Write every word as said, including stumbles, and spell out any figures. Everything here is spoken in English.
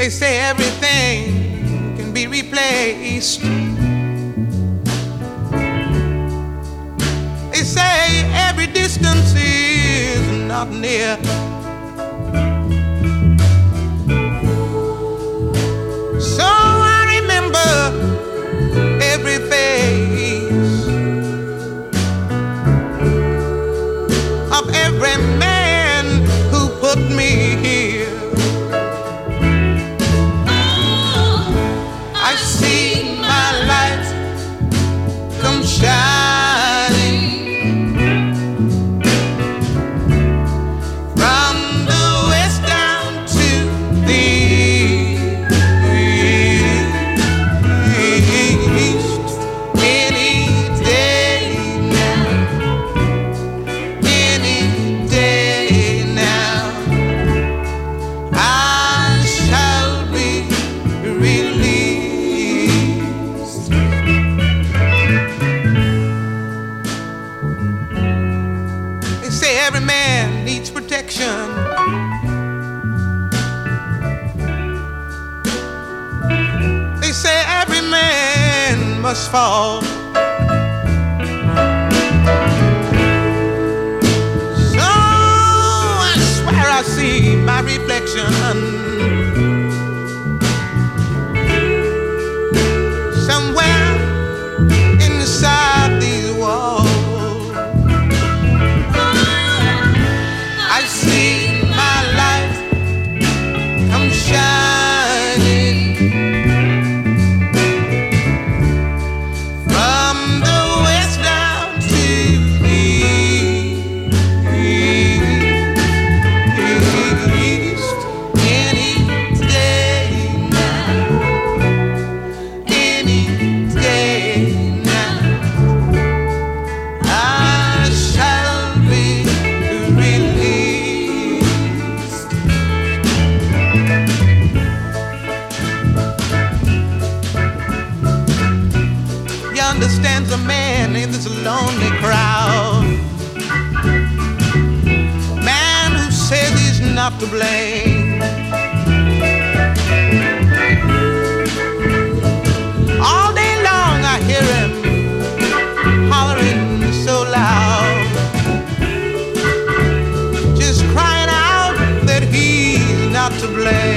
They say everything can be replaced. They say every distance is not near. So I remember every face of every man who put me here. I see my light come shining from the west down to the east. Any day now, any day now, I shall be released. They say every man needs protection. They say every man must fall. So I swear I see my reflection somewhere inside these walls. I see my light come shining from the west down to the east. Any day now, any day now, I shall be released. He understands a man in this lonely crowd, man who says he's not to blame. All day long I hear him hollering so loud, just crying out that he's not to blame.